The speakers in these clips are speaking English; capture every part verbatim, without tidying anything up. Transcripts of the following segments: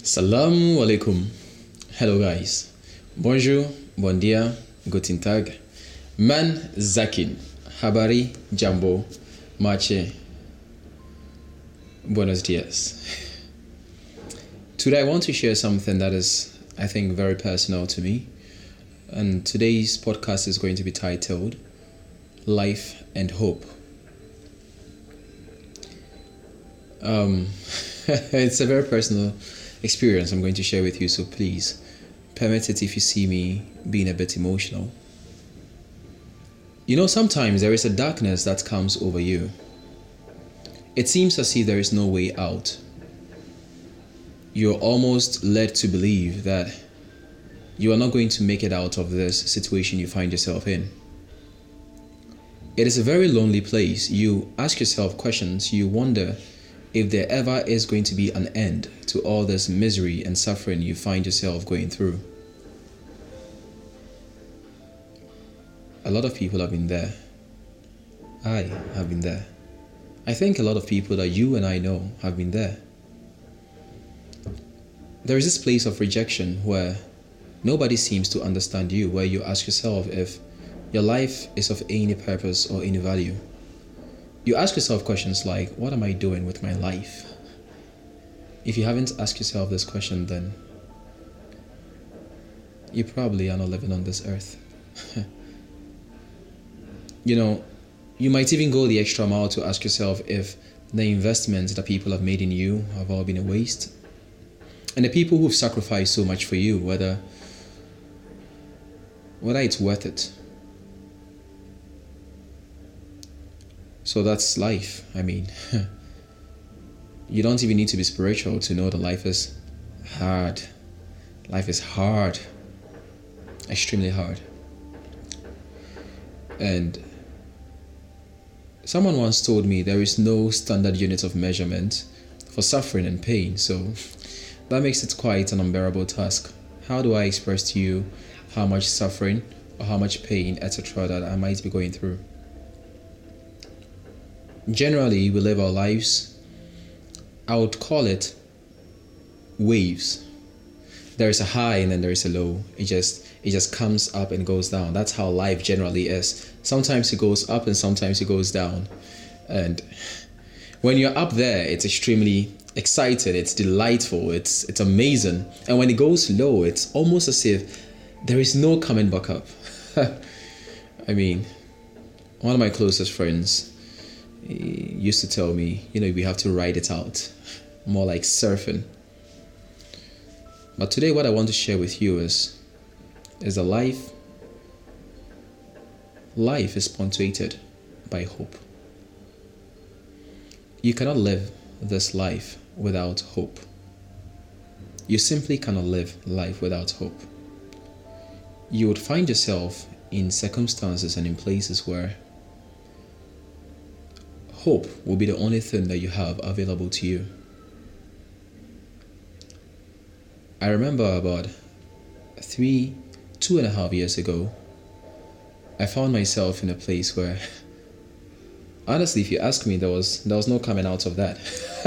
Salamu alaikum. Hello guys. Bonjour, bon dia, guten tag. Man Zakin. Habari, jambo, mache. Buenos dias. Today I want to share something that is, I think, very personal to me. And today's podcast is going to be titled Life and Hope. Um, it's a very personal experience I'm going to share with you, so please permit it if you see me being a bit emotional. You know, sometimes there is a darkness that comes over you. It seems as if there is no way out. You're almost led to believe that you are not going to make it out of this situation you find yourself in. It is a very lonely place. You ask yourself questions. You wonder if there ever is going to be an end to all this misery and suffering you find yourself going through. A lot of people have been there. I have been there. I think a lot of people that you and I know have been there. There is this place of rejection where nobody seems to understand you, where you ask yourself if your life is of any purpose or any value. You ask yourself questions like, what am I doing with my life? If you haven't asked yourself this question, then you probably are not living on this earth. You know, you might even go the extra mile to ask yourself if the investments that people have made in you have all been a waste. And the people who've sacrificed so much for you, whether, whether it's worth it. So that's life. I mean, you don't even need to be spiritual to know that life is hard. Life is hard. Extremely hard. And someone once told me there is no standard unit of measurement for suffering and pain. So that makes it quite an unbearable task. How do I express to you how much suffering or how much pain, et cetera that I might be going through? Generally, we live our lives, I would call it waves. There is a high and then there is a low. It just it just comes up and goes down. That's how life generally is. Sometimes it goes up and sometimes it goes down. And when you're up there, it's extremely exciting, it's delightful, it's it's amazing. And when it goes low, it's almost as if there is no coming back up. I mean, one of my closest friends, he used to tell me, you know, we have to ride it out, more like surfing. But today what I want to share with you is, is that life, life is punctuated by hope. You cannot live this life without hope. You simply cannot live life without hope. You would find yourself in circumstances and in places where hope will be the only thing that you have available to you. I remember about three, two and a half years ago, I found myself in a place where, honestly, if you ask me, there was there was no coming out of that.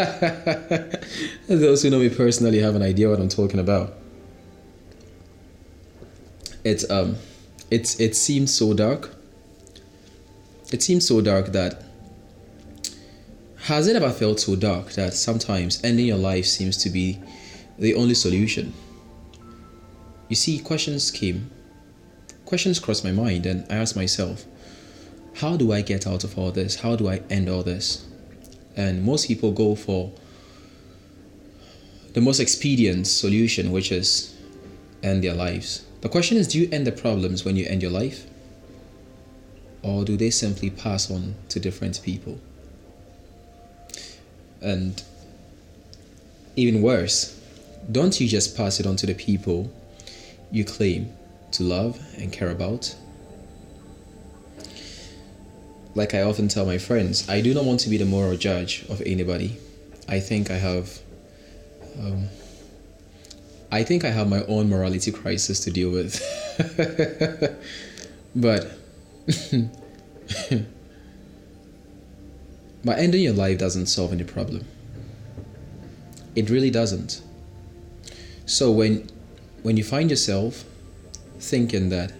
Those who know me personally have an idea what I'm talking about. It's um, it's it seemed so dark. It seemed so dark that. Has it ever felt so dark that sometimes ending your life seems to be the only solution? You see, questions came, questions crossed my mind, and I asked myself, how do I get out of all this? How do I end all this? And most people go for the most expedient solution, which is end their lives. The question is, do you end the problems when you end your life? Or do they simply pass on to different people? And even worse, don't you just pass it on to the people you claim to love and care about? Like I often tell my friends, I do not want to be the moral judge of anybody. I think I have um, I think I have my own morality crisis to deal with. But But ending your life doesn't solve any problem. It really doesn't. So when when you find yourself thinking that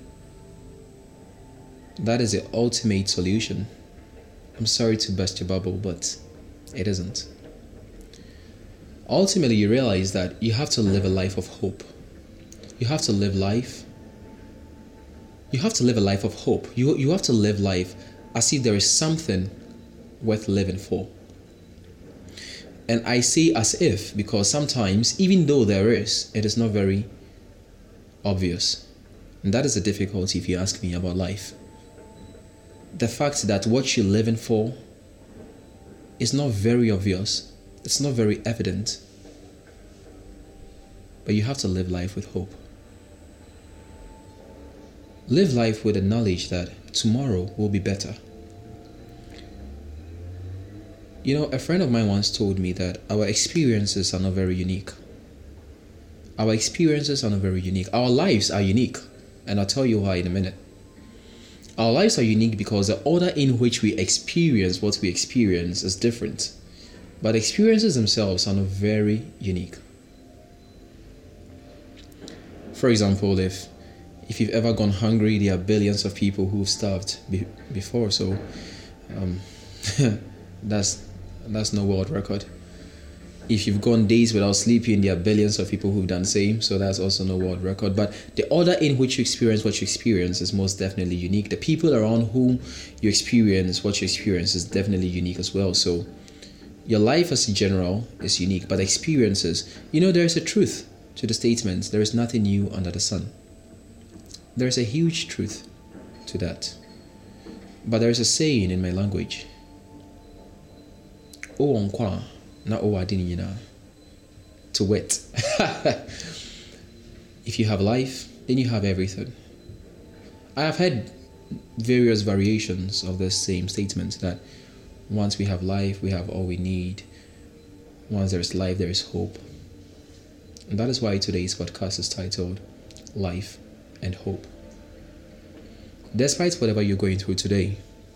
that is the ultimate solution, I'm sorry to burst your bubble, but it isn't. Ultimately, you realize that you have to live a life of hope. You have to live life. You have to live a life of hope. You, you have to live life as if there is something worth living for. And I say as if because sometimes, even though there is, it is not very obvious. And that is the difficulty if you ask me about life. The fact that what you're living for is not very obvious. It's not very evident. But you have to live life with hope. Live life with the knowledge that tomorrow will be better. You know, a friend of mine once told me that our experiences are not very unique. Our experiences are not very unique. Our lives are unique. And I'll tell you why in a minute. Our lives are unique because the order in which we experience what we experience is different. But experiences themselves are not very unique. For example, if if you've ever gone hungry, there are billions of people who've starved be, before. So um, that's that's no world record. If you've gone days without sleeping, there are billions of people who've done the same. So that's also no world record. But the order in which you experience what you experience is most definitely unique. The people around whom you experience what you experience is definitely unique as well. So your life as a general is unique, but experiences, you know, there is a truth to the statement, there is nothing new under the sun. There is a huge truth to that. But there is a saying in my language. O onkwa na o adini yina. To wit. If you have life, then you have everything. I have heard various variations of this same statement that once we have life, we have all we need. Once there is life, there is hope. And that is why today's podcast is titled Life and Hope. Despite whatever you're going through today,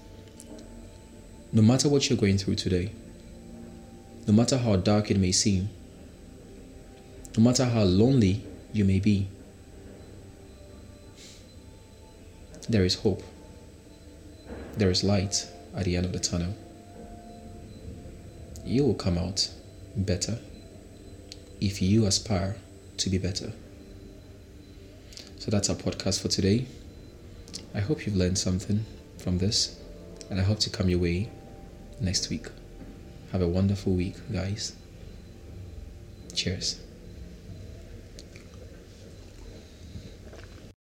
no matter what you're going through today, no matter how dark it may seem, no matter how lonely you may be, there is hope. There is light at the end of the tunnel. You will come out better if you aspire to be better. So that's our podcast for today. I hope you've learned something from this, and I hope to come your way next week. Have a wonderful week, guys. Cheers.